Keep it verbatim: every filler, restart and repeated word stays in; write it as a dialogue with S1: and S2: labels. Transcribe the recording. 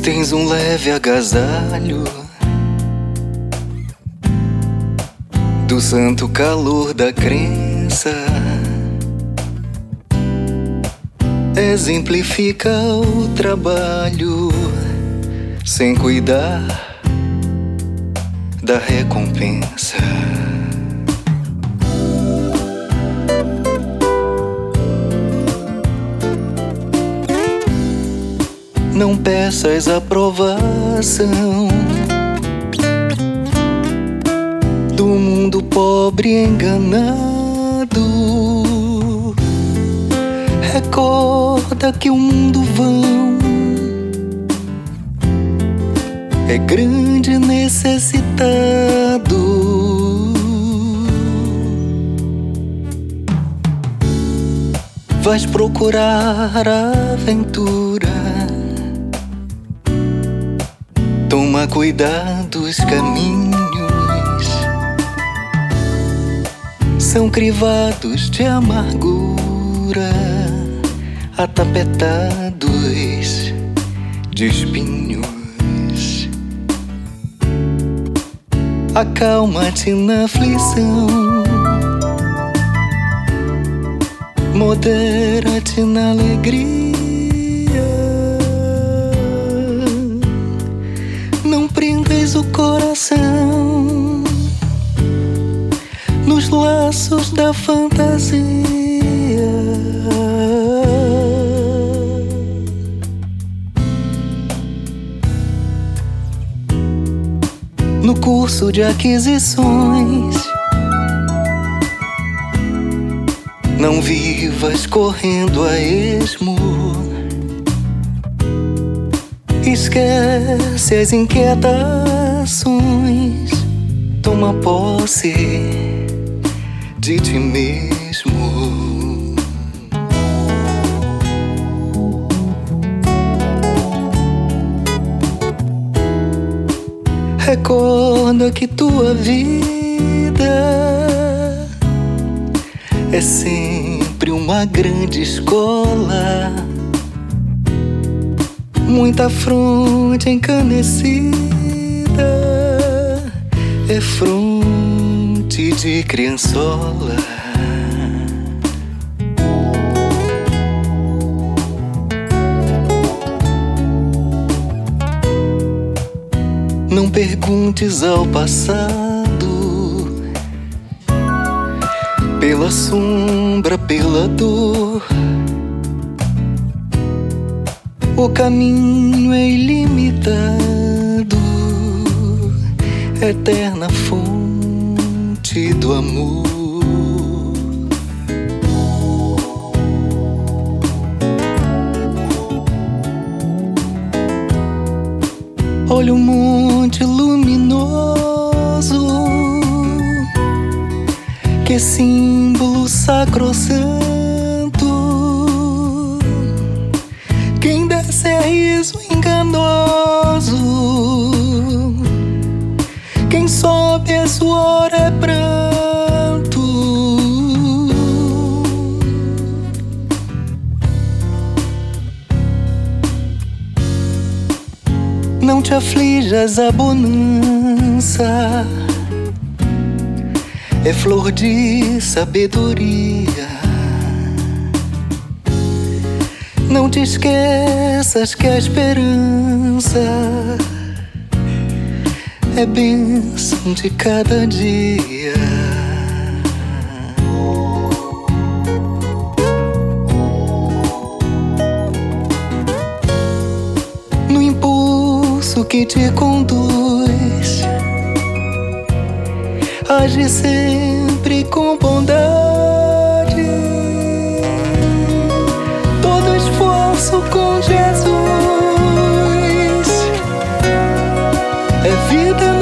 S1: Tens um leve agasalho do santo calor da crença, exemplifica o trabalho sem cuidar da recompensa. Não peças aprovação do mundo pobre e enganado. Recorda que o mundo vão é grande e necessitado. Vais procurar a aventura, toma cuidado, os caminhos são crivados de amargura, atapetados de espinhos. Acalma-te na aflição, modera-te na alegria. Não prendas o coração nos laços da fantasia. No curso de aquisições, não vivas correndo a esmo. Esquece as inquietações, toma posse de ti mesmo. Recorda que tua vida é sempre uma grande escola, muita fronte encanecida é fronte de criançola. Não perguntes ao passado, pela sombra, pela dor. O caminho é ilimitado, eterna fonte do amor. Olha o monte luminoso, que é símbolo sacrossanto. Quem desce é riso enganoso, quem sobe é suor, é pranto. Não te aflijas, a bonança é flor de sabedoria. Não te esqueças que a esperança é bênção de cada dia. No impulso que te conduz, age sempre com bondade. Todo esforço com Jesus é vida.